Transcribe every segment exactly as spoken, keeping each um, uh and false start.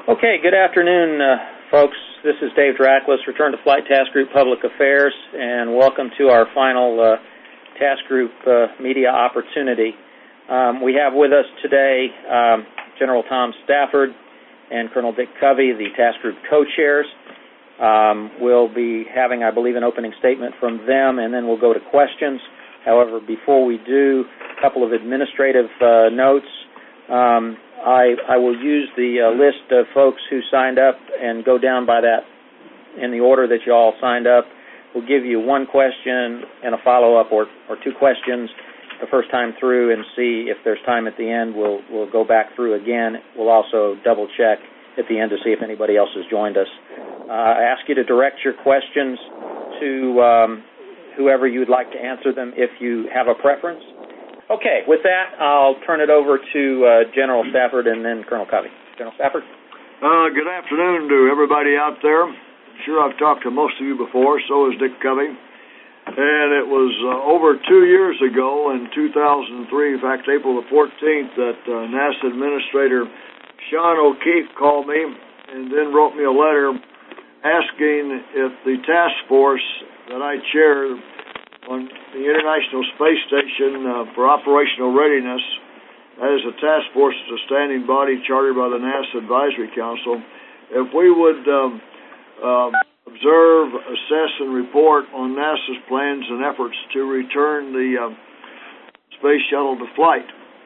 Okay, good afternoon, uh, folks. This is Dave Drackless, Return to Flight Task Group Public Affairs, and welcome to our final uh, Task Group uh, media opportunity. Um, we have with us today um, General Tom Stafford and Colonel Dick Covey, the Task Group co-chairs. Um, we'll be having, I believe, an opening statement from them, and then we'll go to questions. However, before we do, a couple of administrative uh, notes. Um, I, I will use the uh, list of folks who signed up and go down by that in the order that you all signed up. We'll give you one question and a follow-up, or, or two questions the first time through, and see if there's time at the end. We'll, we'll go back through again. We'll also double-check at the end to see if anybody else has joined us. Uh, I ask you to direct your questions to um, whoever you would like to answer them if you have a preference. Okay, with that, I'll turn it over to uh, General Stafford and then Colonel Covey. General Stafford? Uh, good afternoon to everybody out there. I'm sure I've talked to most of you before, so has Dick Covey. And it was uh, over two years ago in two thousand three, in fact, April the fourteenth, that uh, NASA Administrator Sean O'Keefe called me and then wrote me a letter asking if the task force that I chair on the International Space Station uh, for operational readiness, that is a task force, it's a standing body chartered by the NASA Advisory Council, if we would um, uh, observe, assess, and report on NASA's plans and efforts to return the uh, space shuttle to flight.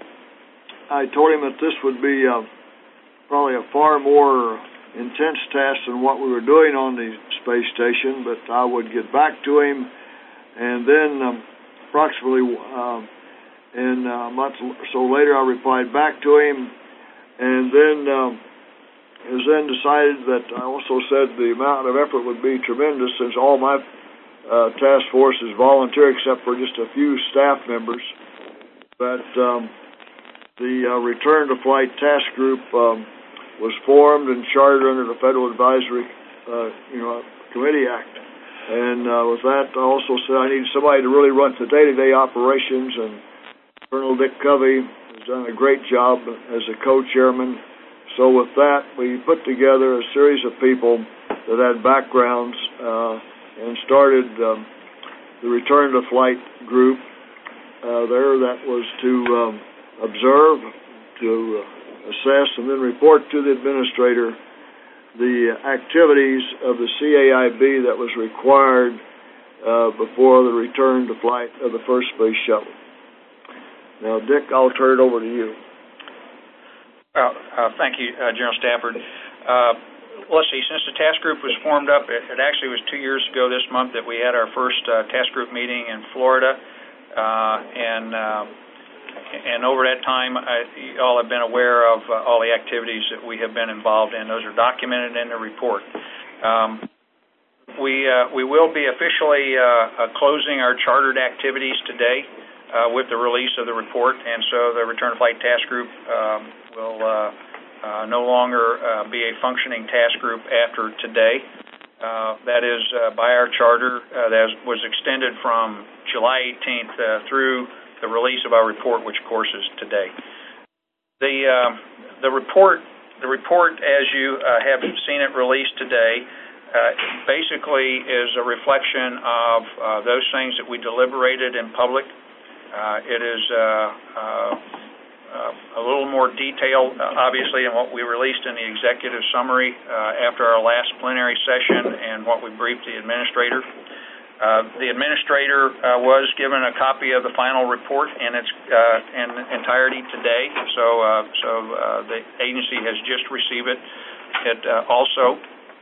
I told him that this would be uh, probably a far more intense task than what we were doing on the space station, but I would get back to him. And then um, approximately uh, in a month or so later, I replied back to him, and then um, it was then decided that I also said the amount of effort would be tremendous, since all my uh, task force is volunteer except for just a few staff members. But um, the uh, Return to Flight Task Group um, was formed and chartered under the Federal Advisory uh, you know, Committee Act. And uh, with that, I also said I need somebody to really run the day-to-day operations, and Colonel Dick Covey has done a great job as a co-chairman. So with that, we put together a series of people that had backgrounds uh, and started um, the Return to Flight group uh, there. That was to um, observe, to uh, assess, and then report to the administrator the activities of the C A I B that was required uh, before the return to flight of the first space shuttle. Now, Dick, I'll turn it over to you. Well, uh, thank you, uh, General Stafford. Uh, let's see, since the task group was formed up, it, it actually was two years ago this month that we had our first uh, task group meeting in Florida, uh, and uh, And over that time, I, you all have been aware of uh, all the activities that we have been involved in. Those are documented in the report. Um, we uh, we will be officially uh, uh, closing our chartered activities today uh, with the release of the report, and so the Return to Flight Task Group um, will uh, uh, no longer uh, be a functioning task group after today. Uh, that is uh, by our charter uh, that was extended from July eighteenth uh, through the release of our report, which of course is today. The uh, the report the report, as you uh, have seen it released today, uh, basically is a reflection of uh, those things that we deliberated in public. Uh, it is uh, uh, uh, a little more detailed, uh, obviously, than what we released in the executive summary uh, after our last plenary session and what we briefed the administrator. Uh, the administrator uh, was given a copy of the final report in its uh, in entirety today, so uh, so uh, the agency has just received it. It uh, also,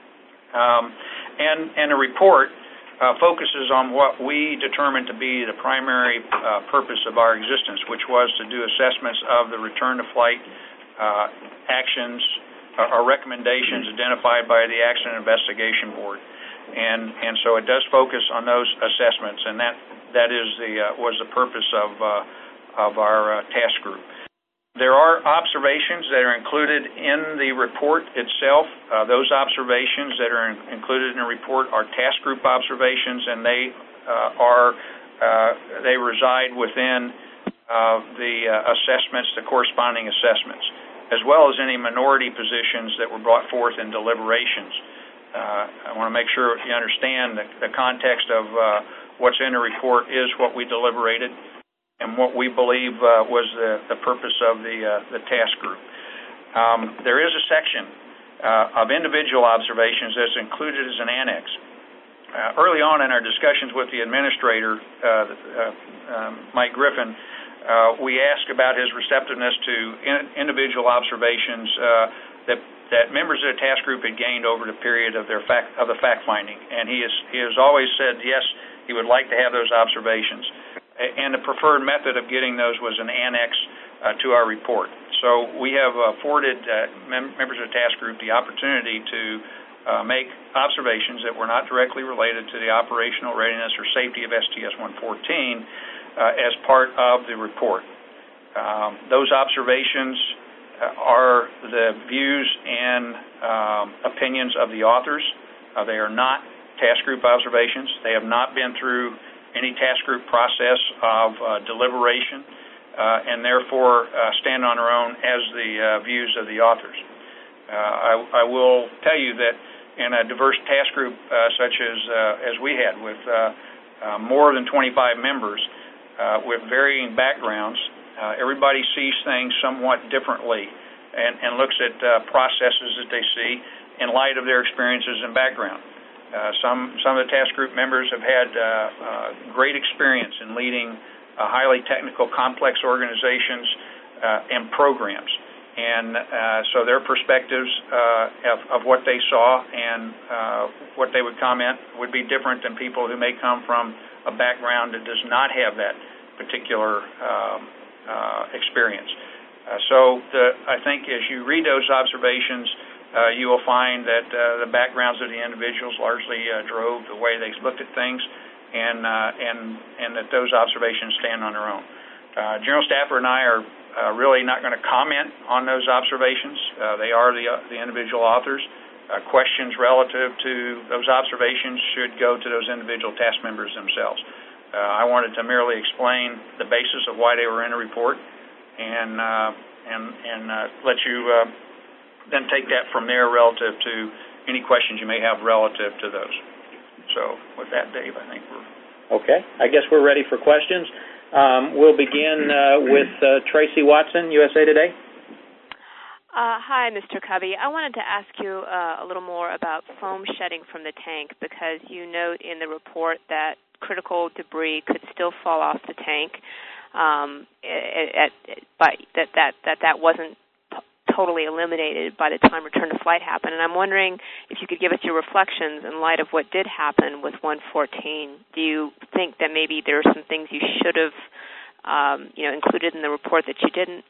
um, and and the report uh, focuses on what we determined to be the primary uh, purpose of our existence, which was to do assessments of the return to flight uh, actions or recommendations identified by the Accident Investigation Board. And and so it does focus on those assessments, and that that is the uh, was the purpose of uh, of our uh, task group. There are observations that are included in the report itself. Uh, those observations that are in, included in the report are task group observations, and they uh, are uh, they reside within uh, the uh, assessments, the corresponding assessments. as well as any minority positions that were brought forth in deliberations. Uh, I want to make sure you understand the, the context of uh, what's in the report is what we deliberated and what we believe uh, was the, the purpose of the, uh, the task group. Um, there is a section uh, of individual observations that's included as an annex. Uh, early on in our discussions with the administrator, uh, uh, um, Mike Griffin, uh, we asked about his receptiveness to in, individual observations uh, that that members of the task group had gained over the period of their fact of the fact finding, and he has he has always said yes, he would like to have those observations, and the preferred method of getting those was an annex uh, to our report. So we have afforded uh, mem- members of the task group the opportunity to uh, make observations that were not directly related to the operational readiness or safety of S T S one fourteen uh, as part of the report. Um, those observations are the views and um, opinions of the authors. Uh, they are not task group observations. They have not been through any task group process of uh, deliberation uh, and therefore uh, stand on their own as the uh, views of the authors. Uh, I, I will tell you that in a diverse task group uh, such as uh, as we had with uh, uh, more than twenty-five members uh, with varying backgrounds, Uh, everybody sees things somewhat differently and, and looks at uh, processes that they see in light of their experiences and background. Uh, some some of the task group members have had uh, uh, great experience in leading uh, highly technical, complex organizations uh, and programs. And uh, so their perspectives uh, of, of what they saw and uh, what they would comment would be different than people who may come from a background that does not have that particular um, Uh, experience. Uh, so the, I think as you read those observations, uh, you will find that uh, the backgrounds of the individuals largely uh, drove the way they looked at things, and uh, and and that those observations stand on their own. Uh, General Stafford and I are uh, really not going to comment on those observations. Uh, they are the, uh, the individual authors. Uh, questions relative to those observations should go to those individual task members themselves. Uh, I wanted to merely explain the basis of why they were in a report, and uh, and and uh, let you uh, then take that from there relative to any questions you may have relative to those. So with that, Dave, I think we're okay. I guess we're ready for questions. Um, we'll begin uh, with uh, Tracy Watson, U S A Today. Uh, hi, Mister Covey. I wanted to ask you uh, a little more about foam shedding from the tank, because you note in the report that critical debris could still fall off the tank, um, at, at, but that, that, that that wasn't p- totally eliminated by the time return to flight happened. And I'm wondering if you could give us your reflections in light of what did happen with one fourteen. Do you think that maybe there are some things you should have um, you know, included in the report that you didn't?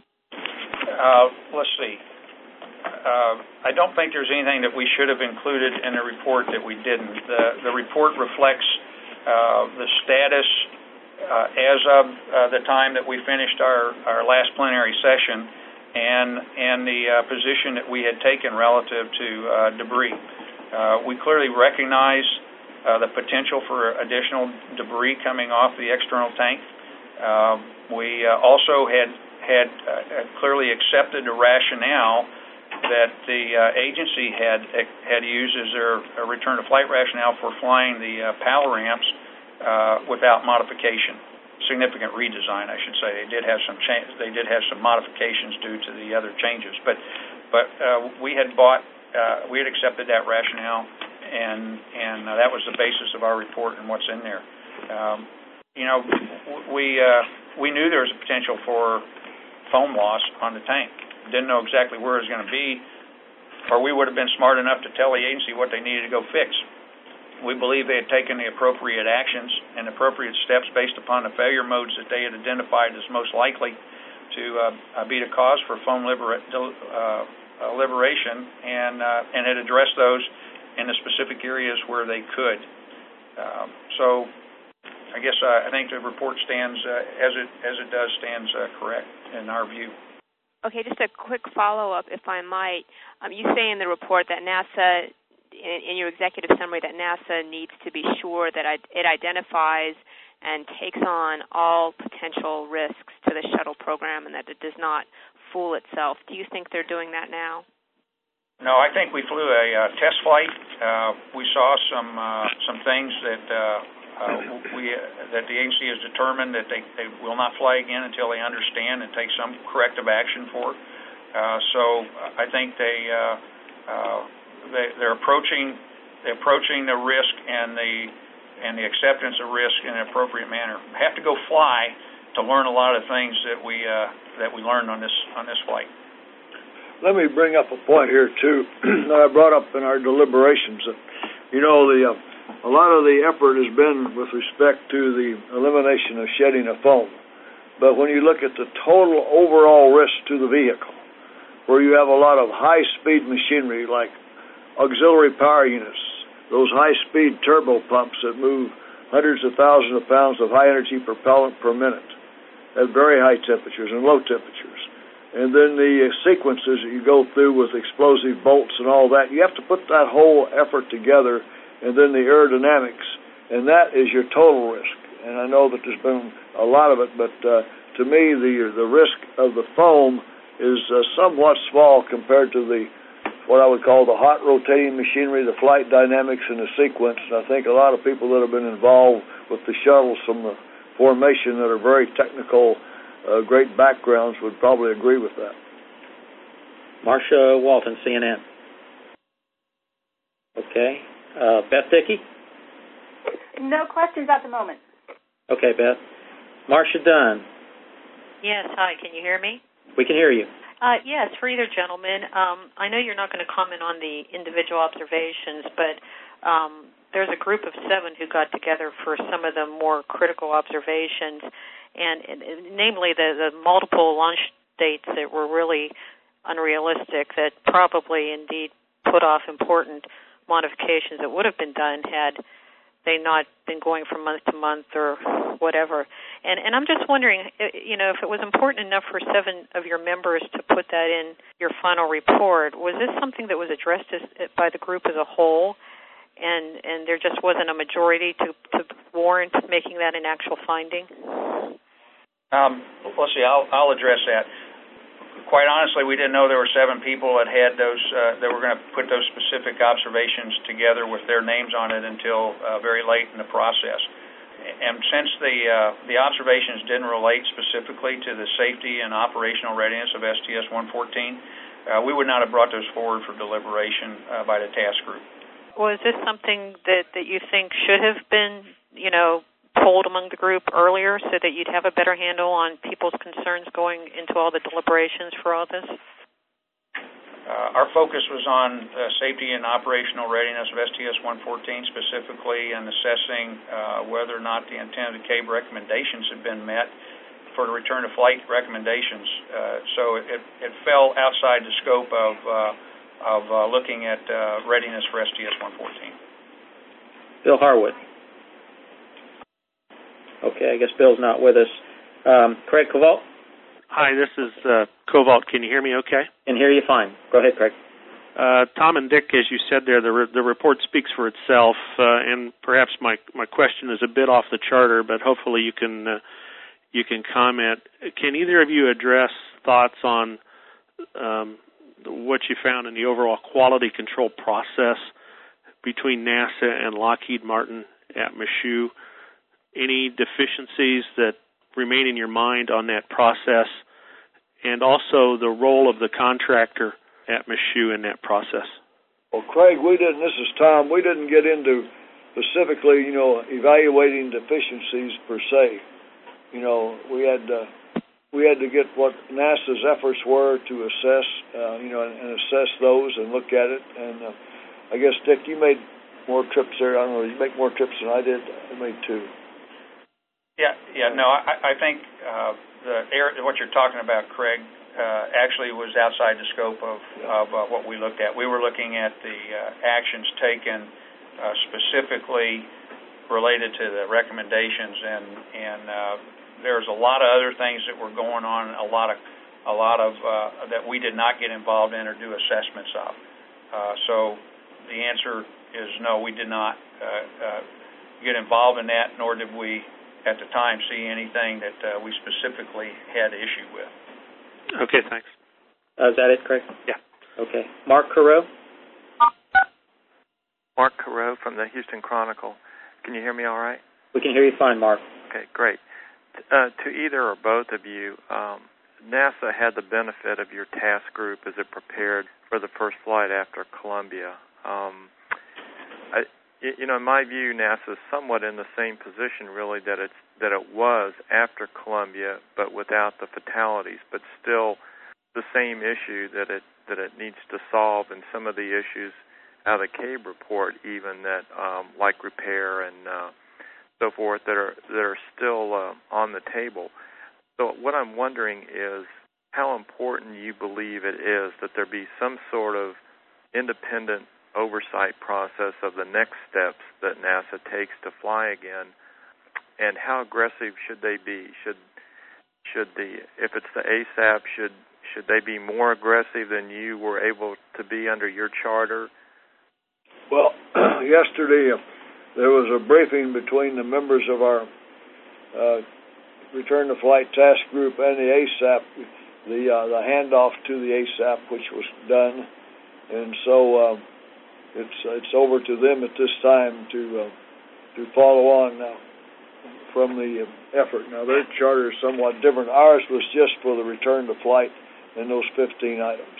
Uh, let's see. Uh, I don't think there's anything that we should have included in the report that we didn't. The, the report reflects Uh, the status uh, as of uh, the time that we finished our, our last plenary session and, and the uh, position that we had taken relative to uh, debris. Uh, we clearly recognize uh, the potential for additional debris coming off the external tank. Uh, we uh, also had, had uh, clearly accepted the rationale that the uh, agency had had used as their uh, return to flight rationale for flying the uh, PAL ramps uh, without modification, significant redesign, I should say. They did have some cha- they did have some modifications due to the other changes, but but uh, we had bought uh, we had accepted that rationale, and and uh, that was the basis of our report and what's in there. Um, you know, we uh, we knew there was a potential for foam loss on the tank. Didn't know exactly where it was going to be, or we would have been smart enough to tell the agency what they needed to go fix. We believe they had taken the appropriate actions and appropriate steps based upon the failure modes that they had identified as most likely to uh, be the cause for foam libera- uh, liberation, and uh, and had addressed those in the specific areas where they could. Um, so, I guess uh, I think the report stands uh, as it as it does stands uh, correct in our view. Okay, just a quick follow-up, if I might. Um, you say in the report that NASA, in, in your executive summary, that NASA needs to be sure that it identifies and takes on all potential risks to the shuttle program, and that it does not fool itself. Do you think they're doing that now? No, I think we flew a uh, test flight. Uh, we saw some uh, some things that uh, uh, we uh, that the agency has determined that they, they will not fly again until they understand and take some corrective action for it. Uh, so I think they, uh, uh, they they're approaching they're approaching the risk and the and the acceptance of risk in an appropriate manner. We have to go fly to learn a lot of things that we uh, that we learned on this on this flight. Let me bring up a point here too that I brought up in our deliberations. You know, the uh, a lot of the effort has been with respect to the elimination of shedding of foam. But when you look at the total overall risk to the vehicle, where you have a lot of high-speed machinery like auxiliary power units, those high-speed turbo pumps that move hundreds of thousands of pounds of high-energy propellant per minute at very high temperatures and low temperatures. And then the sequences that you go through with explosive bolts and all that, you have to put that whole effort together, and then the aerodynamics, and that is your total risk. And I know that there's been a lot of it, but uh, to me, the the risk of the foam is uh, somewhat small compared to the what I would call the hot rotating machinery, the flight dynamics, and the sequence. And I think a lot of people that have been involved with the shuttles from the formation that are very technical, Uh, great backgrounds would probably agree with that. Marcia Walton, C N N. Okay. Uh, Beth Dickey? No questions at the moment. Okay, Beth. Marcia Dunn. Yes, hi. Can you hear me? We can hear you. Uh, yes, for either gentleman. Um, I know you're not going to comment on the individual observations, but um, there's a group of seven who got together for some of the more critical observations. And, and namely the, the multiple launch dates that were really unrealistic, that probably indeed put off important modifications that would have been done had they not been going from month to month or whatever. And, and I'm just wondering, you know, if it was important enough for seven of your members to put that in your final report, was this something that was addressed as, by the group as a whole? And and there just wasn't a majority to, to warrant making that an actual finding? Um, let's see, I'll, I'll address that. Quite honestly, we didn't know there were seven people that had those, uh, that were going to put those specific observations together with their names on it until uh, very late in the process. And since the uh, the observations didn't relate specifically to the safety and operational readiness of S T S one fourteen, uh, we would not have brought those forward for deliberation uh, by the task group. Was this something that, that you think should have been, you know, polled among the group earlier so that you'd have a better handle on people's concerns going into all the deliberations for all this? Uh, our focus was on uh, safety and operational readiness of S T S one fourteen specifically, and assessing uh, whether or not the intended C A B E recommendations had been met for the return to flight recommendations. Uh, so it, it fell outside the scope of uh, of uh, looking at uh, readiness for S T S one fourteen. Bill Harwood. Okay, I guess Bill's not with us. Um, Craig Kovalt? Hi, this is uh, Kovalt. Can you hear me okay? Can hear you fine. Go ahead, Craig. Uh, Tom and Dick, as you said there, the, re- the report speaks for itself, uh, and perhaps my, my question is a bit off the charter, but hopefully you can uh, you can comment. Can either of you address thoughts on um, what you found in the overall quality control process between NASA and Lockheed Martin at Michoud? Any deficiencies that remain in your mind on that process, and also the role of the contractor at Michoud in that process? Well, Craig, we didn't, this is Tom, we didn't get into specifically, you know, evaluating deficiencies per se. You know, we had uh, we had to get what NASA's efforts were to assess, uh, you know, and, and assess those and look at it. And uh, I guess, Dick, you made more trips there. I don't know, you make more trips than I did. I made two. Yeah, yeah, no, I, I think uh, the air, what you're talking about, Craig, uh, actually was outside the scope of, of uh, what we looked at. We were looking at the uh, actions taken uh, specifically related to the recommendations, and and uh, there's a lot of other things that were going on, a lot of a lot of uh, that we did not get involved in or do assessments of. Uh, so the answer is no, we did not uh, uh, get involved in that, nor did we at the time see anything that uh, we specifically had issue with. Okay, thanks. Uh, is that it, Craig? Yeah. Okay. Mark Carreau? Mark Carreau from the Houston Chronicle. Can you hear me all right? We can hear you fine, Mark. Okay, great. Uh, to either or both of you, um, NASA had the benefit of your task group as it prepared for the first flight after Columbia. Um, I, you know, in my view, NASA is somewhat in the same position, really, that it's that it was after Columbia, but without the fatalities, but still the same issue that it that it needs to solve, and some of the issues out of the CABE report, even that um, like repair and uh, so forth, that are that are still uh, on the table. So what I'm wondering is how important you believe it is that there be some sort of independent oversight process of the next steps that NASA takes to fly again, and how aggressive should they be? Should should the if it's the A S A P, should should they be more aggressive than you were able to be under your charter? Well, yesterday uh, there was a briefing between the members of our uh, Return to Flight Task Group and the A S A P, the uh, the handoff to the A S A P, which was done, and so uh, it's it's over to them at this time to uh, to follow on now from the effort. Now their charter is somewhat different. Ours was just for the return to flight and those fifteen items.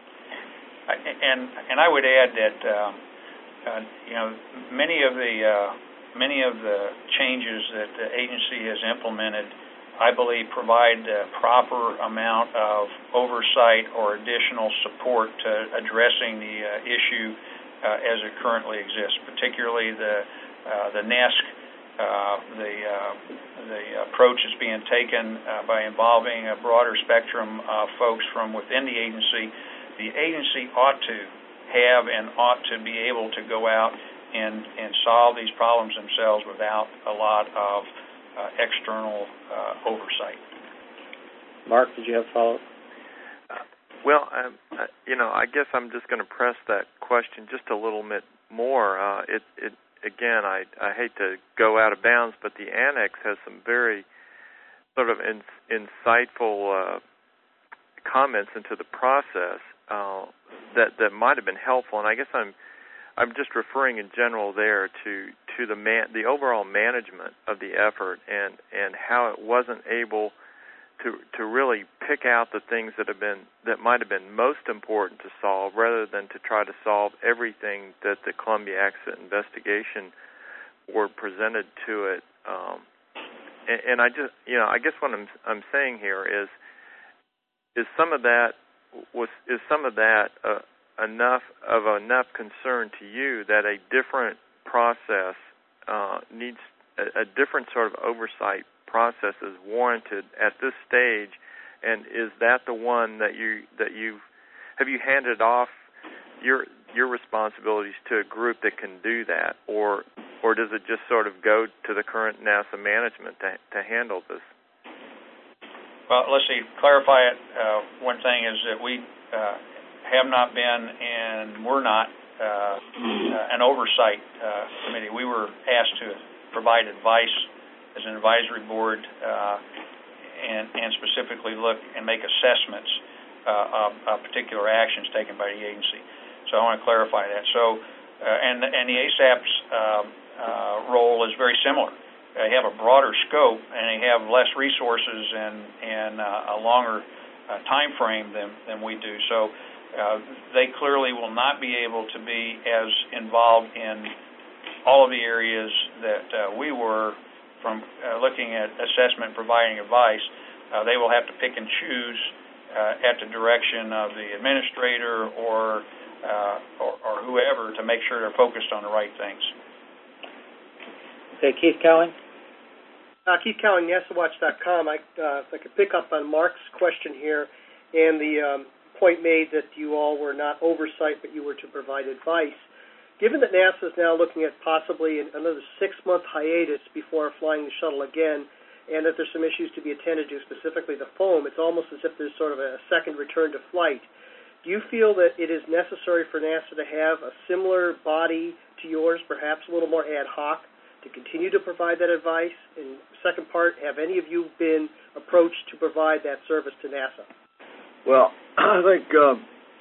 And and I would add that uh, uh, you know many of the uh, many of the changes that the agency has implemented, I believe, provide the proper amount of oversight or additional support to addressing the uh, issue uh, as it currently exists, particularly the uh, the N E S C. Uh, the uh, the approach is being taken uh, by involving a broader spectrum of folks from within the agency. The agency ought to have and ought to be able to go out and, and solve these problems themselves without a lot of uh, external uh, oversight. Mark, did you have a follow-up? Uh, well, um, uh, you know, I guess I'm just going to press that question just a little bit more. Uh, it, it Again, I, I hate to go out of bounds, but the annex has some very sort of in, insightful uh, comments into the process uh, that that might have been helpful. And I guess I'm I'm just referring in general there to to the man, the overall management of the effort and, and how it wasn't able to to really pick out the things that have been that might have been most important to solve, rather than to try to solve everything that the Columbia Accident Investigation Board presented to it. Um, and, and I just, you know, I guess what I'm I'm saying here is is some of that was is some of that uh, enough of enough concern to you that a different process uh, needs a, a different sort of oversight process is warranted at this stage, and is that the one that you that you have you handed off your your responsibilities to a group that can do that, or or does it just sort of go to the current NASA management to to handle this? Well, let's see. Clarify it. Uh, one thing is that we uh, have not been and we're not uh, an oversight uh, committee. We were asked to provide advice as an advisory board, uh, and, and specifically look and make assessments uh, of, of particular actions taken by the agency. So I want to clarify that. So, uh, and, and the A S A P's uh, uh, role is very similar. They have a broader scope, and they have less resources and, and uh, a longer uh, time frame than, than we do. So uh, they clearly will not be able to be as involved in all of the areas that uh, we were from uh, looking at assessment and providing advice. Uh, they will have to pick and choose uh, at the direction of the administrator or, uh, or or whoever to make sure they're focused on the right things. Okay, Keith Cowling? Uh, Keith Cowling, NASA Watch dot com. I, uh, if I could pick up on Mark's question here and the um, point made that you all were not oversight, but you were to provide advice. Given that NASA is now looking at possibly another six-month hiatus before flying the shuttle again, and that there's some issues to be attended to, specifically the foam, it's almost as if there's sort of a second return to flight. Do you feel that it is necessary for NASA to have a similar body to yours, perhaps a little more ad hoc, to continue to provide that advice? And second part, have any of you been approached to provide that service to NASA? Well, I think uh,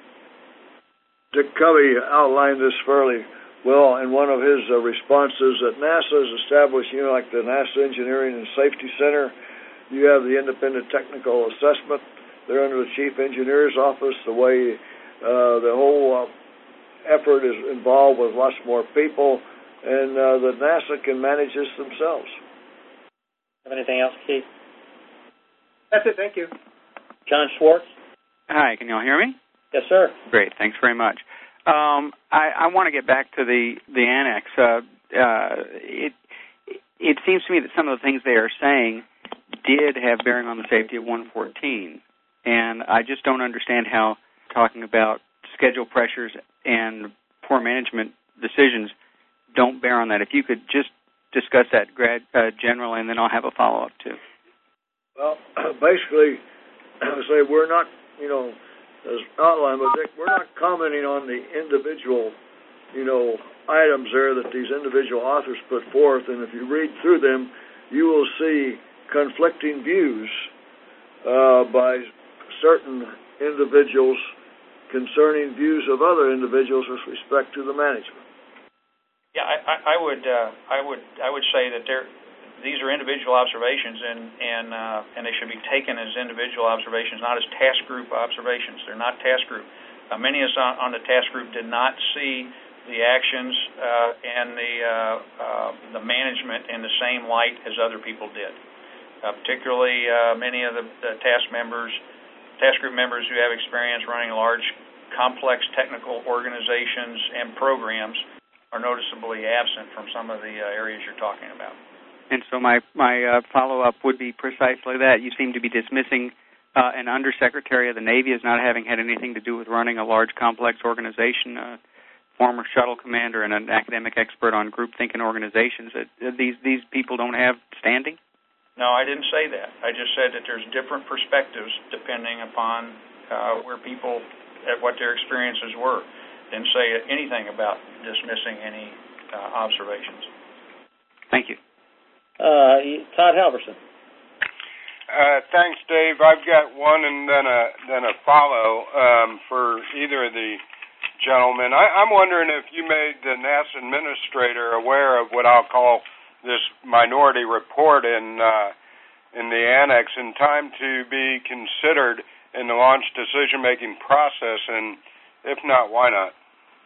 Dick Covey outlined this fairly well in one of his uh, responses that NASA has established, you know, like the NASA Engineering and Safety Center. You have the Independent Technical Assessment. They're under the Chief Engineer's Office. The way uh, the whole uh, effort is involved with lots more people, and uh, that NASA can manage this themselves. Have anything else, Keith? That's it. Thank you. John Schwartz? Hi, can you all hear me? Yes, sir. Great, thanks very much. Um, I, I want to get back to the, the annex. Uh, uh, it, it seems to me that some of the things they are saying did have bearing on the safety of one fourteen, and I just don't understand how talking about schedule pressures and poor management decisions don't bear on that. If you could just discuss that grad, uh, generally, and then I'll have a follow-up, too. Well, basically, I say we're not, you know, as outlined by Dick, we're not commenting on the individual, you know, items there that these individual authors put forth, and if you read through them, you will see conflicting views uh, by certain individuals concerning views of other individuals with respect to the management. Yeah, I, I, I would, uh, I would, I would say that there. These are individual observations, and and uh, and they should be taken as individual observations, not as task group observations. They're not task group. Uh, many of us on, on the task group did not see the actions uh, and the uh, uh, the management in the same light as other people did. Uh, particularly, uh, many of the, the task members, task group members who have experience running large, complex technical organizations and programs are noticeably absent from some of the uh, areas you're talking about. And so my, my uh, follow-up would be precisely that. You seem to be dismissing uh, an undersecretary of the Navy as not having had anything to do with running a large, complex organization, a former shuttle commander and an academic expert on group thinking organizations. Uh, these, these people don't have standing? No, I didn't say that. I just said that there's different perspectives depending upon uh, where people, at what their experiences were. Didn't say anything about dismissing any uh, observations. Thank you. Uh, Todd Halverson. Uh, thanks, Dave. I've got one and then a then a follow um, for either of the gentlemen. I, I'm wondering if you made the NASA administrator aware of what I'll call this minority report in uh, in the annex in time to be considered in the launch decision-making process, and if not, why not?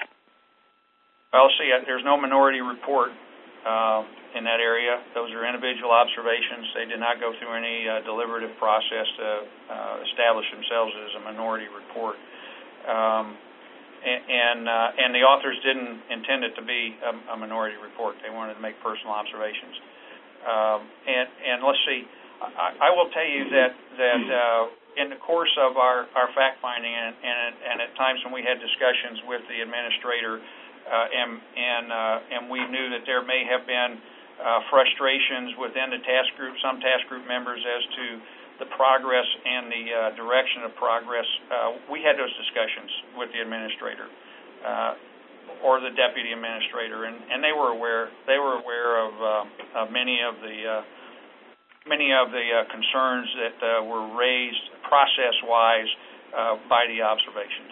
Well, see, there's no minority report uh, in that area. Those are individual observations. They did not go through any uh, deliberative process to uh, establish themselves as a minority report. Um, and and, uh, and the authors didn't intend it to be a, a minority report. They wanted to make personal observations. Um, and, and let's see, I, I will tell you that, that uh, in the course of our, our fact-finding and, and, and at times when we had discussions with the administrator, uh, and, and, uh, and we knew that there may have been uh, frustrations within the task group, some task group members as to the progress and the uh, direction of progress, uh, we had those discussions with the administrator uh, or the deputy administrator, and, and they were aware. They were aware of, uh, of many of the uh, many of the uh, concerns that uh, were raised process-wise uh, by the observations.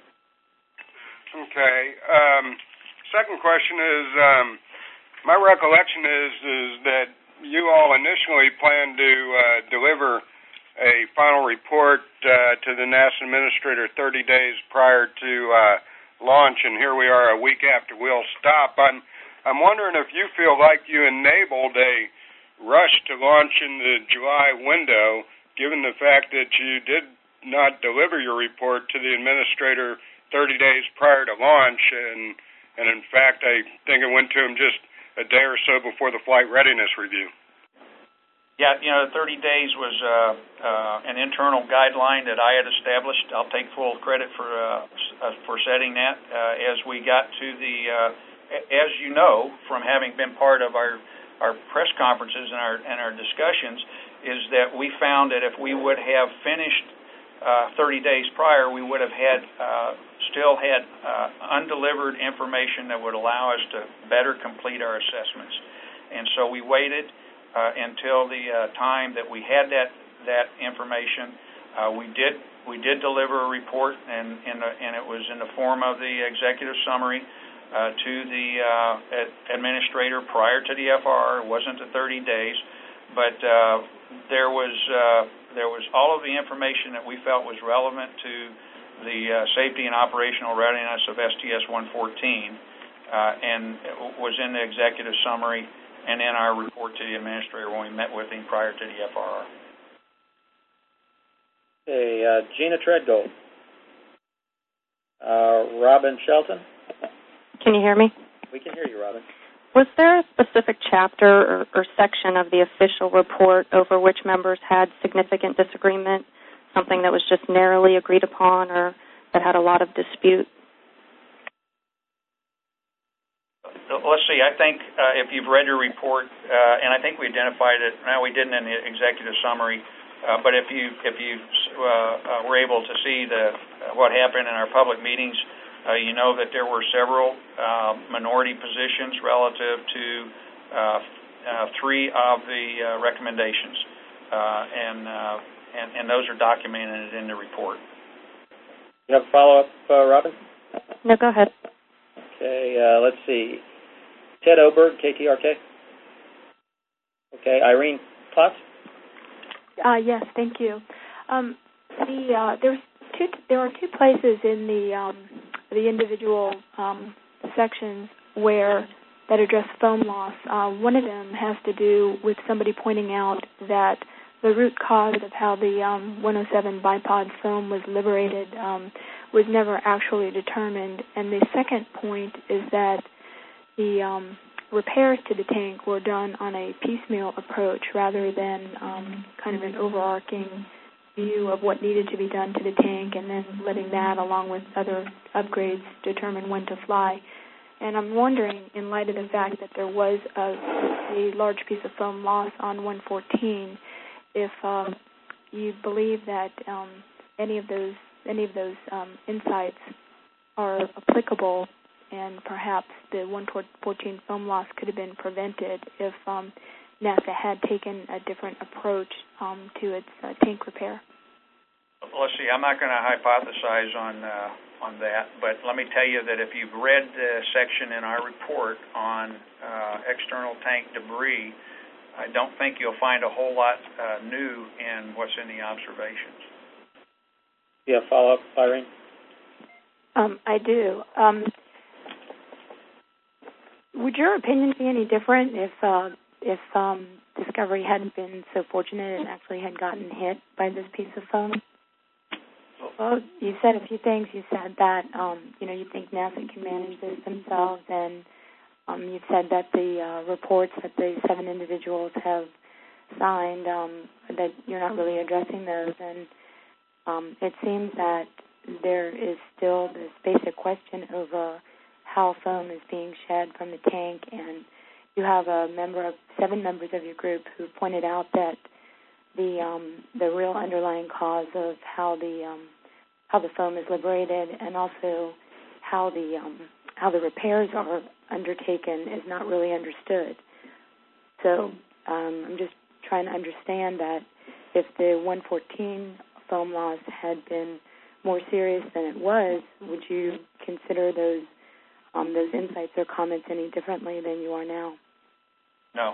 Okay. Um, second question is, um, my recollection is is that you all initially planned to uh, deliver a final report uh, to the NASA administrator thirty days prior to uh, launch, and here we are a week after we'll stop. I'm, I'm wondering if you feel like you enabled a rush to launch in the July window, given the fact that you did not deliver your report to the administrator thirty days prior to launch, and, and in fact, I think it went to him just a day or so before the flight readiness review. Yeah, you know, thirty days was uh, uh, an internal guideline that I had established. I'll take full credit for uh, for setting that. Uh, as we got to the, uh, as you know, from having been part of our, our press conferences and our and our discussions, is that we found that if we would have finished uh, thirty days prior, we would have had uh, still had uh, undelivered information that would allow us to better complete our assessments, and so we waited. Uh, until the uh, time that we had that that information. Uh, we did we did deliver a report, and, and, and it was in the form of the executive summary uh, to the uh, administrator prior to the F R R. It wasn't the thirty days, but uh, there was uh, there was all of the information that we felt was relevant to the uh, safety and operational readiness of S T S one fourteen, uh, and it was in the executive summary and in our report to the administrator when we met with him prior to the F R R. Okay, uh, Gina Treadgold. Uh, Robin Shelton. Can you hear me? We can hear you, Robin. Was there a specific chapter or, or section of the official report over which members had significant disagreement, something that was just narrowly agreed upon or that had a lot of dispute? Let's see, I think uh, if you've read your report, uh, and I think we identified it, no, we didn't in the executive summary, Uh, but if you if you uh, uh, were able to see the uh, what happened in our public meetings, uh, you know that there were several uh, minority positions relative to uh, uh, three of the uh, recommendations, uh, and, uh, and and those are documented in the report. You have a follow-up, uh, Robin? No, go ahead. Okay, uh, let's see. Ted Oberg, K T R K. Okay, Irene Klotz. Uh, yes, thank you. Um, the uh, there's two. There are two places in the um, the individual um, sections where that address foam loss. Uh, one of them has to do with somebody pointing out that the root cause of how the um, one oh seven bipod foam was liberated um, was never actually determined. And the second point is that the um, repairs to the tank were done on a piecemeal approach rather than um, kind of an overarching view of what needed to be done to the tank and then letting that, along with other upgrades, determine when to fly. And I'm wondering, in light of the fact that there was a, a large piece of foam loss on one fourteen, if um, you believe that um, any of those any of those um, insights are applicable, and perhaps the one fourteen foam loss could have been prevented if um, NASA had taken a different approach um, to its uh, tank repair. Let's see, I'm not going to hypothesize on uh, on that, but let me tell you that if you've read the section in our report on uh, external tank debris, I don't think you'll find a whole lot uh, new in what's in the observations. Yeah, follow-up, Irene? Um, I do. Um, Would your opinion be any different if uh, if um, Discovery hadn't been so fortunate and actually had gotten hit by this piece of foam? Well, you said a few things. You said that um, you know you think NASA can manage this themselves, and um, you've said that the uh, reports that the seven individuals have signed um, that you're not really addressing those, and um, it seems that there is still this basic question over how foam is being shed from the tank, and you have a member of seven members of your group who pointed out that the um, the real underlying cause of how the um, how the foam is liberated and also how the um, how the repairs are undertaken is not really understood. So um, I'm just trying to understand that if the one fourteen foam loss had been more serious than it was, would you consider those Um, those insights or comments any differently than you are now? No.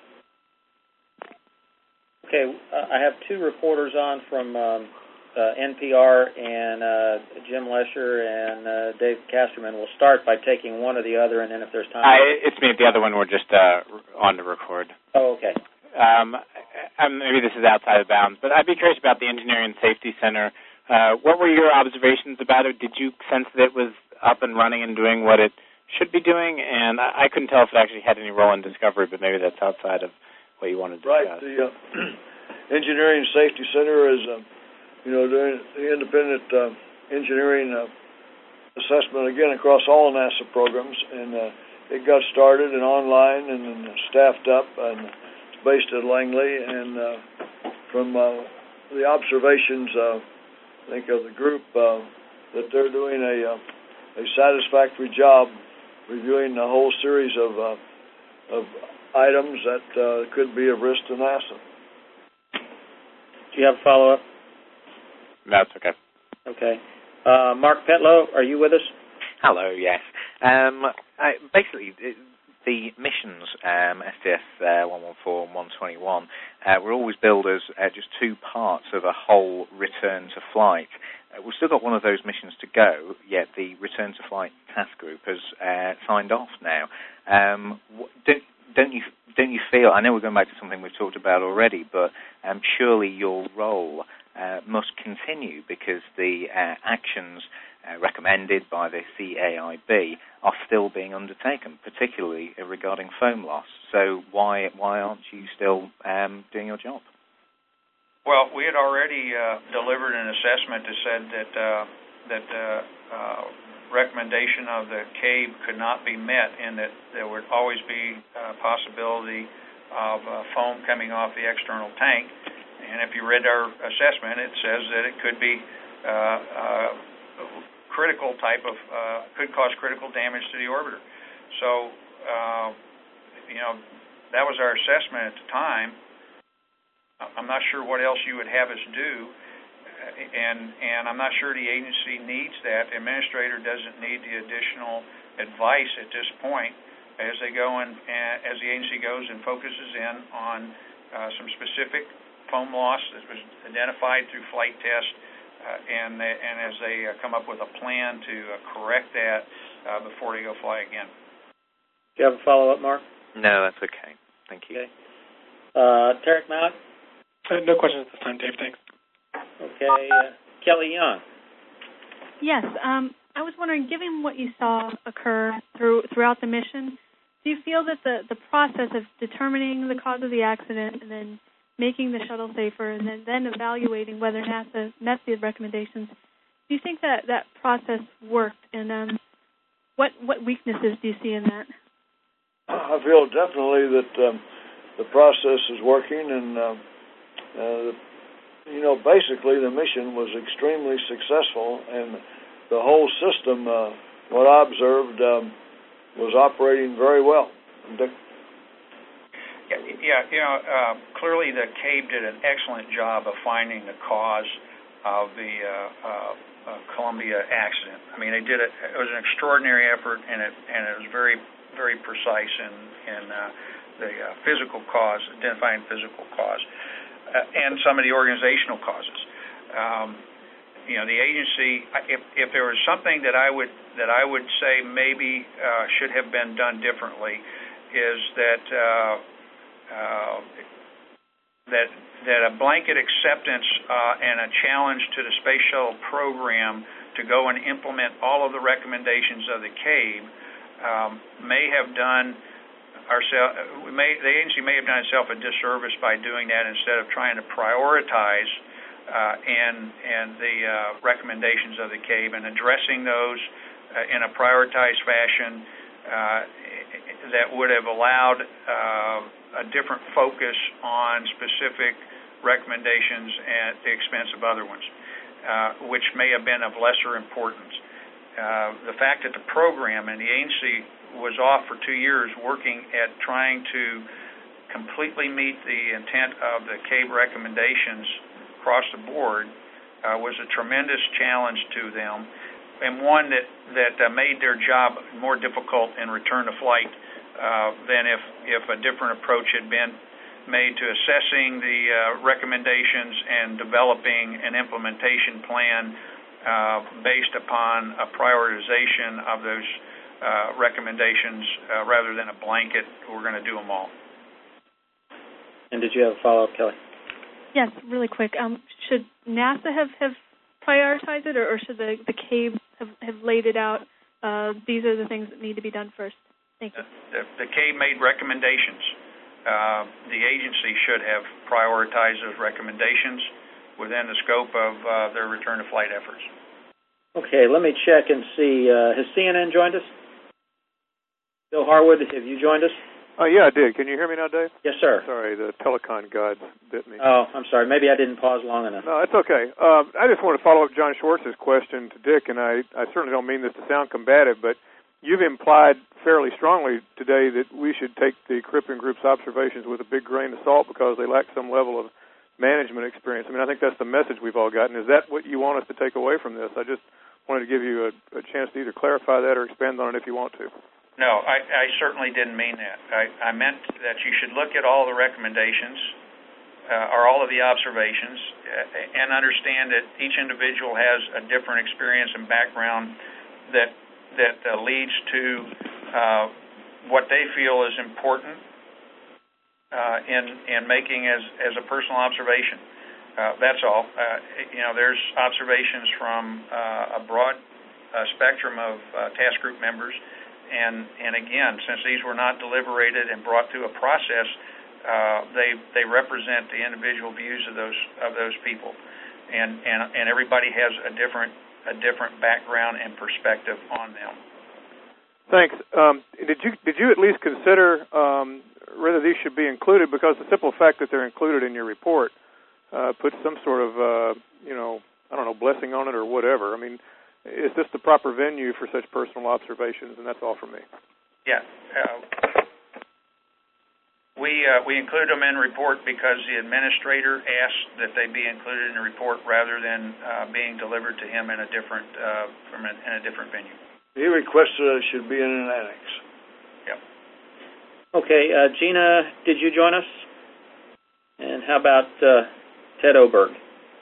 Okay, uh, I have two reporters on from um, uh, N P R, and uh, Jim Lesher and uh, Dave Casterman. We'll start by taking one or the other, and then if there's time... Hi, it's me. The other one we're just uh, on to record. Oh, okay. Um, um, maybe this is outside of bounds, but I'd be curious about the Engineering Safety Center. Uh, what were your observations about it? Did you sense that it was up and running and doing what it should be doing? And I, I couldn't tell if it actually had any role in Discovery, but maybe that's outside of what you wanted to right, discuss. Right. The uh, Engineering Safety Center is, uh, you know, doing the independent uh, engineering uh, assessment, again, across all NASA programs. And uh, it got started and online and, and staffed up, and it's based at Langley. And uh, from uh, the observations, uh, I think, of the group, uh, that they're doing a... Uh, a satisfactory job reviewing the whole series of uh, of items that uh, could be of risk to NASA. Do you have a follow-up? That's okay. Okay. Uh, Mark Petlow, are you with us? Hello, yes. Um, I, basically, it, the missions, um, S T S uh, one fourteen and one twenty-one, uh, were always billed as uh, just two parts of a whole return to flight. Uh, we've still got one of those missions to go, yet the return to flight task group has uh, signed off now. Um, don't, don't you don't you feel? I know we're going back to something we've talked about already, but um, surely your role uh, must continue because the uh, actions Uh, recommended by the C A I B are still being undertaken, particularly uh, regarding foam loss. So why why aren't you still um, doing your job? Well, we had already uh, delivered an assessment that said that uh, that uh, uh, recommendation of the C A B could not be met, and that there would always be a possibility of uh, foam coming off the external tank. And if you read our assessment, it says that it could be uh, uh, critical type of, uh, could cause critical damage to the orbiter. So, uh, you know, that was our assessment at the time. I'm not sure what else you would have us do, and and I'm not sure the agency needs that. The administrator doesn't need the additional advice at this point as they go and as the agency goes and focuses in on uh, some specific foam loss that was identified through flight test. Uh, and they, and as they uh, come up with a plan to uh, correct that uh, before they go fly again. Do you have a follow-up, Mark? No, that's okay. Thank you. Okay. Uh, Tarek Malik? Uh, no questions at this time, Dave. Thanks. Okay. Uh, Kelly Young? Yes. Um, I was wondering, given what you saw occur through throughout the mission, do you feel that the, the process of determining the cause of the accident and then making the shuttle safer, and then, then evaluating whether NASA met the recommendations, do you think that that process worked? And um, what what weaknesses do you see in that? I feel definitely that um, the process is working, and uh, uh, you know, basically the mission was extremely successful, and the whole system, uh, what I observed, um, was operating very well. Yeah, you know, uh, clearly the C A B did an excellent job of finding the cause of the uh, uh, uh, Columbia accident. I mean, they did it. It was an extraordinary effort, and it and it was very, very precise in in uh, the uh, physical cause, identifying physical cause, uh, and some of the organizational causes. Um, you know, the agency. If if there was something that I would that I would say maybe uh, should have been done differently, is that. Uh, Uh, that that a blanket acceptance uh, and a challenge to the Space Shuttle program to go and implement all of the recommendations of the C A B um, may have done ourselves. May the agency may have done itself a disservice by doing that instead of trying to prioritize uh, and and the uh, recommendations of the C A B and addressing those uh, in a prioritized fashion uh, that would have allowed. Uh, a different focus on specific recommendations at the expense of other ones, uh, which may have been of lesser importance. Uh, the fact that the program and the agency was off for two years working at trying to completely meet the intent of the C A B recommendations across the board uh, was a tremendous challenge to them, and one that, that uh, made their job more difficult in return to flight Uh, than if, if a different approach had been made to assessing the uh, recommendations and developing an implementation plan uh, based upon a prioritization of those uh, recommendations uh, rather than a blanket, we're going to do them all. And did you have a follow-up, Kelly? Yes, really quick. Um, should NASA have, have prioritized it, or, or should the, the C A B have, have laid it out? Uh, these are the things that need to be done first. Thank you. The, the C A B made recommendations. Uh, the agency should have prioritized those recommendations within the scope of uh, their return to flight efforts. Okay, let me check and see. Uh, has C N N joined us? Bill Harwood, have you joined us? Oh, yeah, I did. Can you hear me now, Dave? Yes, sir. Sorry, the telecon god bit me. Oh, I'm sorry. Maybe I didn't pause long enough. No, it's okay. Uh, I just want to follow up John Schwartz's question to Dick, and I, I certainly don't mean this to sound combative, but you've implied fairly strongly today that we should take the Crippen Group's observations with a big grain of salt because they lack some level of management experience. I mean, I think that's the message we've all gotten. Is that what you want us to take away from this? I just wanted to give you a, a chance to either clarify that or expand on it if you want to. No, I, I certainly didn't mean that. I, I meant that you should look at all the recommendations uh, or all of the observations uh, and understand that each individual has a different experience and background that that uh, leads to uh, what they feel is important uh, in in making as as a personal observation. Uh, that's all. Uh, you know, there's observations from uh, a broad uh, spectrum of uh, task group members, and and again, since these were not deliberated and brought through a process, uh, they they represent the individual views of those of those people, and and and everybody has a different a different background and perspective on them. Thanks. Um, did you did you at least consider um, whether these should be included? Because the simple fact that they're included in your report uh, puts some sort of uh, you know I don't know blessing on it or whatever. I mean, is this the proper venue for such personal observations? And that's all from me. Yeah. Uh, we uh, we include them in report because the administrator asked that they be included in the report rather than uh, being delivered to him in a different uh, from a, in a different venue. He requested that it should be in an annex. Yep. Okay, uh, Gina, did you join us? And how about uh, Ted Oberg?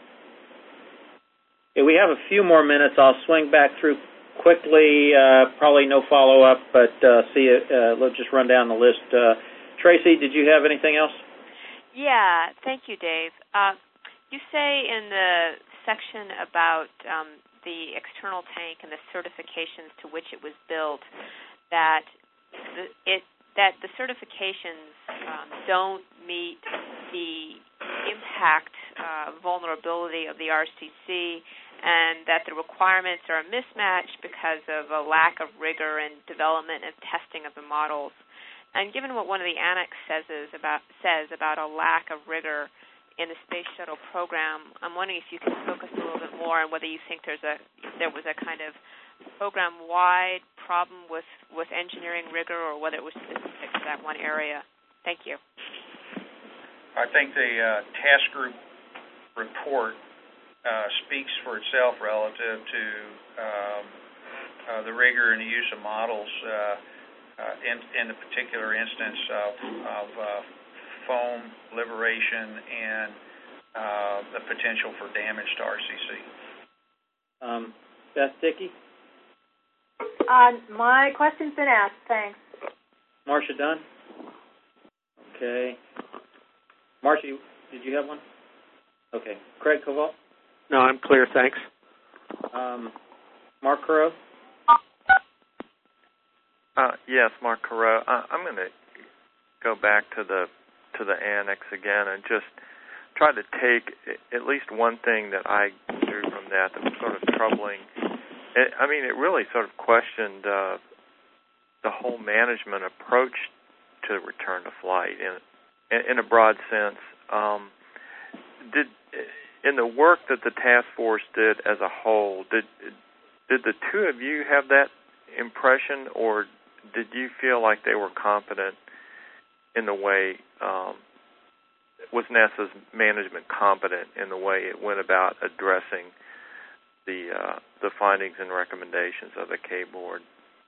Okay, we have a few more minutes. I'll swing back through quickly. Uh, probably no follow-up, but uh, see. Uh, let's just run down the list. Uh, Tracy, did you have anything else? Yeah, thank you, Dave. Uh, you say in the section about um, the external tank and the certifications to which it was built that the, it that the certifications um, don't meet the impact uh, vulnerability of the R C C, and that the requirements are a mismatch because of a lack of rigor in development and testing of the models. And given what one of the annex says is about says about a lack of rigor in the space shuttle program, I'm wondering if you can focus a little bit more on whether you think there's a there was a kind of program-wide problem with, with engineering rigor, or whether it was specific to that one area. Thank you. I think the uh, task group report uh, speaks for itself relative to um, uh, the rigor in the use of models. Uh, Uh, in, in the particular instance of, of uh, foam liberation and uh, the potential for damage to R C C. Um, Beth Dickey? Uh, my question's been asked. Thanks. Marcia Dunn? Okay. Marcia, did you have one? Okay. Craig Koval? No, I'm clear, thanks. Um, Mark Currow? Uh, yes, Mark Carreau. Uh, I'm going to go back to the to the annex again and just try to take at least one thing that I drew from that that was sort of troubling. It, I mean, it really sort of questioned uh, the whole management approach to return to flight in in, in a broad sense. Um, did in the work that the task force did as a whole, did did the two of you have that impression, or did you feel like they were competent in the way, um, was NASA's management competent in the way it went about addressing the uh, the findings and recommendations of the K board?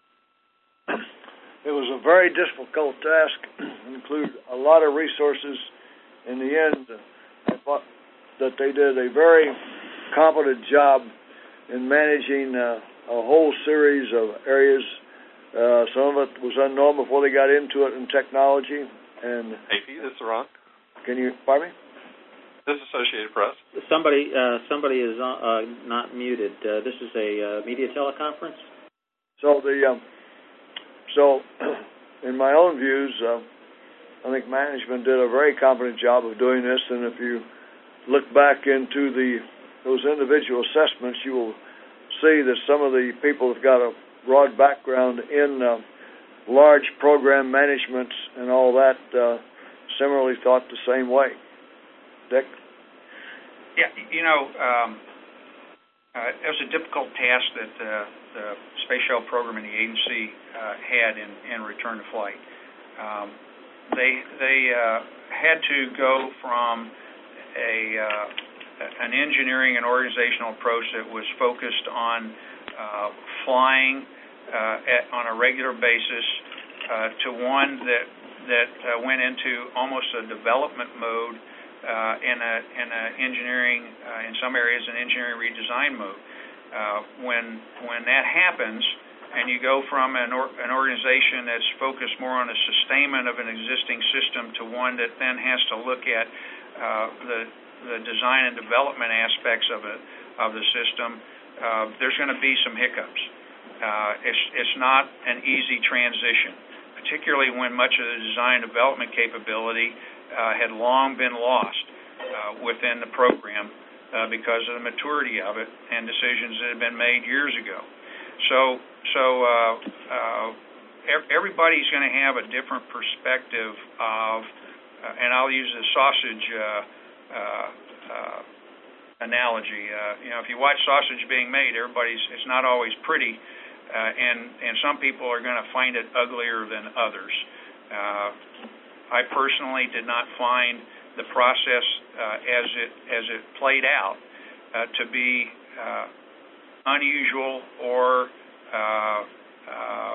It was a very difficult task. It included a lot of resources. In the end, I thought that they did a very competent job in managing uh, a whole series of areas. Uh, some of it was unknown before they got into it in technology. And A P, this is Ron. Can you, pardon me? This is Associated Press. Somebody uh, somebody is uh, not muted. Uh, this is a uh, media teleconference. So the um, so in my own views, uh, I think management did a very competent job of doing this. And if you look back into the those individual assessments, you will see that some of the people have got a broad background in uh, large program managements and all that, uh, similarly thought the same way. Dick? Yeah, you know, um, uh, it was a difficult task that uh, the Space Shuttle program and the agency uh, had in, in return to flight. Um, they they uh, had to go from a uh, an engineering and organizational approach that was focused on uh, flying uh, at, on a regular basis uh, to one that that uh, went into almost a development mode uh, in a in a engineering uh, in some areas an engineering redesign mode. Uh, when when that happens, and you go from an, or, an organization that's focused more on the sustainment of an existing system to one that then has to look at uh, the the design and development aspects of it of the system, uh, there's going to be some hiccups. Uh, it's it's not an easy transition, particularly when much of the design and development capability uh, had long been lost uh, within the program uh, because of the maturity of it and decisions that had been made years ago. So so uh, uh, everybody's going to have a different perspective of, uh, and I'll use the sausage uh, uh, uh, analogy. Uh, you know, if you watch sausage being made, everybody's it's not always pretty, uh, and and some people are going to find it uglier than others. Uh, I personally did not find the process uh, as it as it played out uh, to be uh, unusual or uh, uh,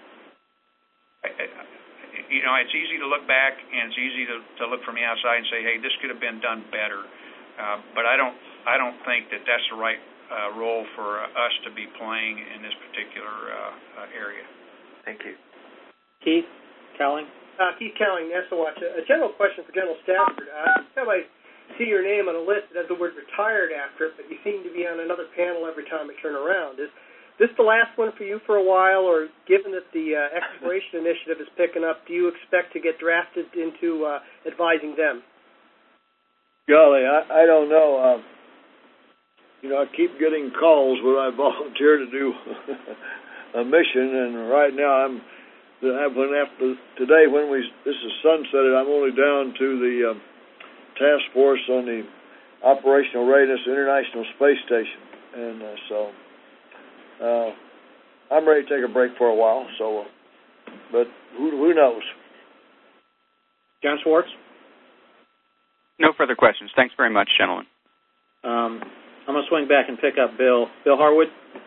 you know, it's easy to look back and it's easy to, to look from the outside and say, hey, this could have been done better. Uh, but I don't I don't think that that's the right uh, role for uh, us to be playing in this particular uh, uh, area. Thank you. Keith Cowling? Uh, Keith Cowling, NASAWatch. A general question for General Stafford. Uh, every time I see your name on a list that has the word retired after it, but you seem to be on another panel every time I turn around. Is this the last one for you for a while, or given that the uh, exploration initiative is picking up, do you expect to get drafted into uh, advising them? Golly, I, I don't know. Uh, you know, I keep getting calls when I volunteer to do a mission, and right now I'm when after today when we this is sunsetted, I'm only down to the um, task force on the operational readiness International Space Station, and uh, so. Uh, I'm ready to take a break for a while, so, uh, but who, who knows? John Schwartz? No further questions. Thanks very much, gentlemen. Um, I'm going to swing back and pick up Bill. Bill Harwood?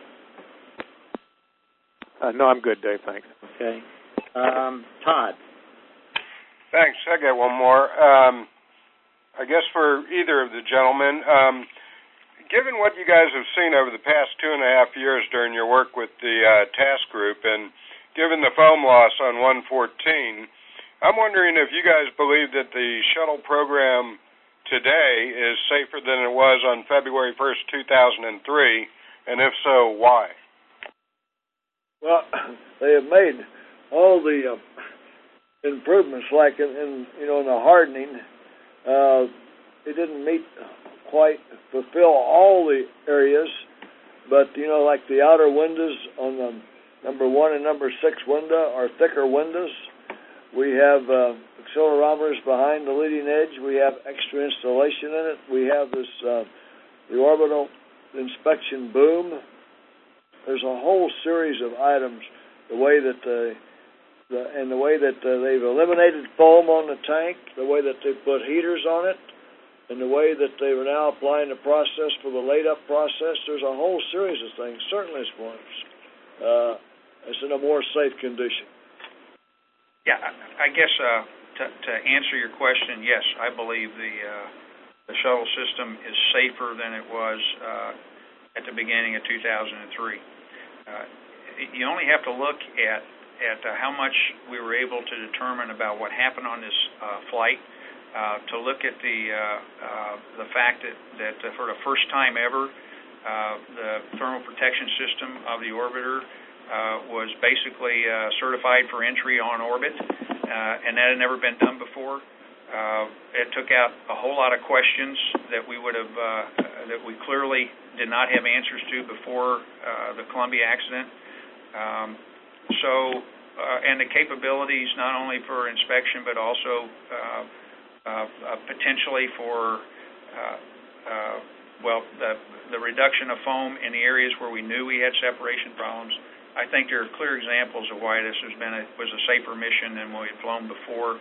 Uh, no, I'm good, Dave. Thanks. Okay. Um, Todd? Thanks. I got one more. Um, I guess for either of the gentlemen, um, given what you guys have seen over the past two and a half years during your work with the uh, task group, and given the foam loss on one fourteen, I'm wondering if you guys believe that the shuttle program today is safer than it was on February first, two thousand three, and if so, why? Well, they have made all the uh, improvements, like in, in you know in the hardening. Uh, they didn't meet. Quite fulfill all the areas, but you know, like the outer windows on the number one and number six window are thicker windows. We have uh, accelerometers behind the leading edge. We have extra installation in it. We have this uh, the orbital inspection boom. There's a whole series of items. The way that uh, the and the way that uh, they've eliminated foam on the tank. The way that they put heaters on it. And the way that they are now applying the process for the laid-up process, there's a whole series of things. Certainly, it's one. Uh, it's in a more safe condition. Yeah, I guess uh, to, to answer your question, yes, I believe the uh, the shuttle system is safer than it was uh, at the beginning of two thousand three. Uh, you only have to look at at uh, how much we were able to determine about what happened on this uh, flight. Uh, to look at the uh, uh, the fact that, that uh, for the first time ever, uh, the thermal protection system of the orbiter uh, was basically uh, certified for entry on orbit, uh, and that had never been done before. Uh, it took out a whole lot of questions that we would have uh, that we clearly did not have answers to before uh, the Columbia accident. Um, so, uh, and the capabilities not only for inspection but also uh, Uh, uh, potentially for, uh, uh, well, the, the reduction of foam in the areas where we knew we had separation problems. I think there are clear examples of why this has been a, was a safer mission than we had flown before.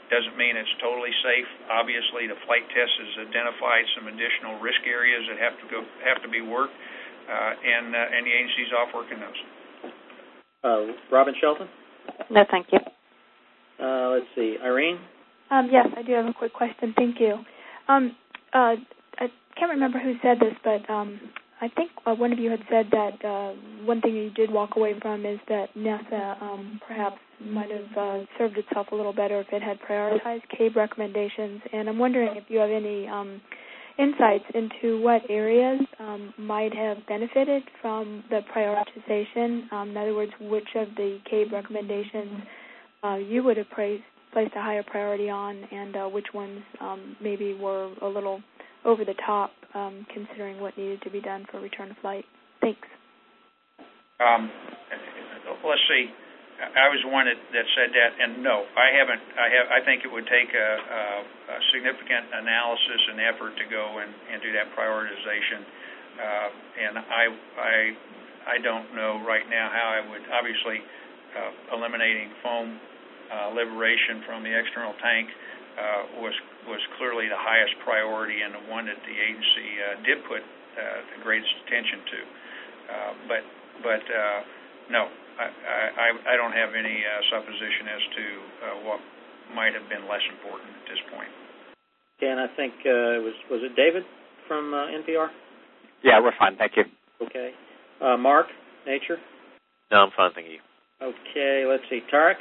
doesn't mean it's totally safe. Obviously, the flight test has identified some additional risk areas that have to go have to be worked, uh, and uh, and the agency's off working those. Uh, Robin Shelton? No, thank you. Uh, let's see, Irene? Um, yes, I do have a quick question. Thank you. Um, uh, I can't remember who said this, but um, I think uh, one of you had said that uh, one thing you did walk away from is that NASA um, perhaps might have uh, served itself a little better if it had prioritized C A B E recommendations. And I'm wondering if you have any um, insights into what areas um, might have benefited from the prioritization. Um, in other words, which of the C A B E recommendations uh, you would have praised, placed a higher priority on, and uh, which ones um, maybe were a little over the top, um, considering what needed to be done for return to flight. Thanks. Um, let's see. I was the one that, that said that, and no, I haven't. I have. I think it would take a, a, a significant analysis and effort to go and, and do that prioritization. Uh, and I, I, I don't know right now how I would. Obviously, uh, eliminating foam uh, liberation from the external tank uh, was was clearly the highest priority and the one that the agency uh, did put uh, the greatest attention to. Uh, but but uh, no. I, I, I don't have any uh, supposition as to uh, what might have been less important at this point. Okay, and I think uh, it was was it David from uh, N P R? Yeah, we're fine. Thank you. Okay. Uh, Mark, Nature? No, I'm fine, thank you. Okay, let's see. Tarek?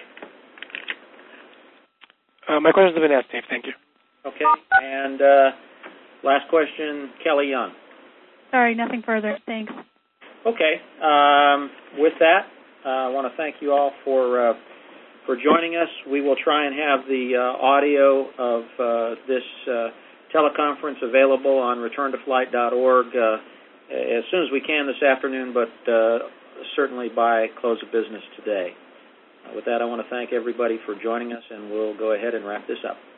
Uh, my questions have been asked, Dave. Thank you. Okay, and uh, last question, Kelly Young. Sorry, nothing further. Thanks. Okay. Um, with that, Uh, I want to thank you all for uh, for joining us. We will try and have the uh, audio of uh, this uh, teleconference available on return to flight dot org uh, as soon as we can this afternoon, but uh, certainly by close of business today. Uh, with that, I want to thank everybody for joining us, and we'll go ahead and wrap this up.